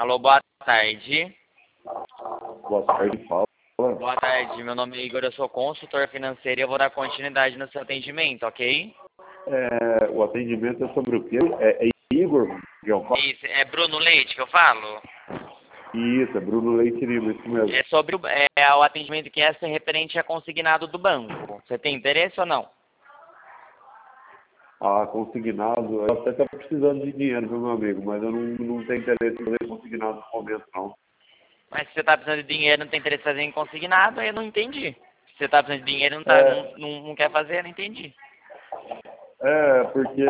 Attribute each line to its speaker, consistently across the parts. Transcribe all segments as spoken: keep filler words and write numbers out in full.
Speaker 1: Alô, boa tarde.
Speaker 2: Boa tarde, fala.
Speaker 1: Boa tarde, meu nome é Igor, eu sou consultor financeiro e eu vou dar continuidade no seu atendimento, ok?
Speaker 2: É, o atendimento é sobre o quê? É, é Igor que eu falo?
Speaker 1: Isso, é Bruno Leite que eu falo?
Speaker 2: Isso, é Bruno Leite Lima, isso mesmo.
Speaker 1: É sobre o, é, o atendimento que é referente a consignado do banco. Você tem interesse ou não?
Speaker 2: Ah, consignado, eu até estou precisando de dinheiro, viu, meu amigo, mas eu não, não tenho interesse em fazer consignado no momento, não.
Speaker 1: Mas se você tá precisando de dinheiro e não tem interesse em fazer em consignado, aí eu não entendi. Se você tá precisando de dinheiro e não, tá,
Speaker 2: É,
Speaker 1: não, não, não quer fazer, eu não entendi.
Speaker 2: é porque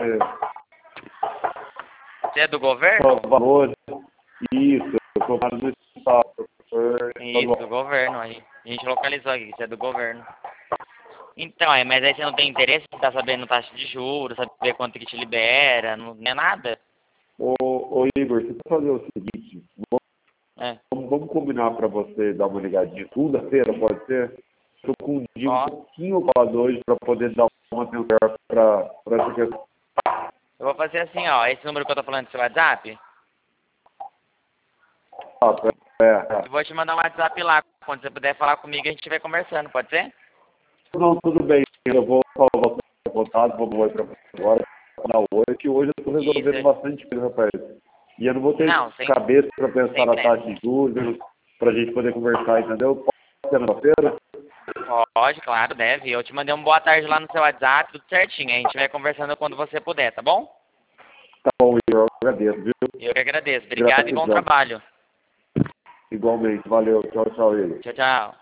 Speaker 1: Você é do governo?
Speaker 2: só valores, isso, eu sou vários do Estado, professor
Speaker 1: Isso, do
Speaker 2: estadual.
Speaker 1: governo. Aí a gente localizou aqui, você é do governo. Então, é, mas aí você não tem interesse em estar sabendo taxa de juros, saber quanto que te libera, não, não é nada?
Speaker 2: Ô, ô Igor, você pode fazer o seguinte,
Speaker 1: É.
Speaker 2: vamos, vamos combinar para você dar uma ligadinha segunda-feira, pode ser? Estou com um dia um
Speaker 1: Ó,
Speaker 2: pouquinho ocupado hoje para poder dar uma atenção para essa questão.
Speaker 1: eu vou fazer assim, ó, esse número que eu tô falando do seu WhatsApp,
Speaker 2: É, é.
Speaker 1: eu vou te mandar um WhatsApp lá. Quando você puder falar comigo, a gente vai conversando, pode ser?
Speaker 2: Não, tudo bem. Eu vou salvar o contato, vou oi para você agora, na oi, que hoje eu estou resolvendo
Speaker 1: Isso.
Speaker 2: bastante coisa, rapaz. E eu não vou ter
Speaker 1: Não, sem,
Speaker 2: cabeça para pensar
Speaker 1: sem
Speaker 2: na
Speaker 1: pressa.
Speaker 2: taxa de juros, para a gente poder conversar, entendeu? Pode ser na feira?
Speaker 1: Pode, claro, deve. Eu te mandei um boa tarde lá no seu WhatsApp, tudo certinho. A gente vai conversando quando você puder, tá bom?
Speaker 2: Tá bom, Igor, eu agradeço, viu?
Speaker 1: Eu que agradeço. Obrigado e bom
Speaker 2: Gratidão.
Speaker 1: trabalho.
Speaker 2: Igualmente, valeu, tchau, tchau, Igor.
Speaker 1: Tchau, tchau.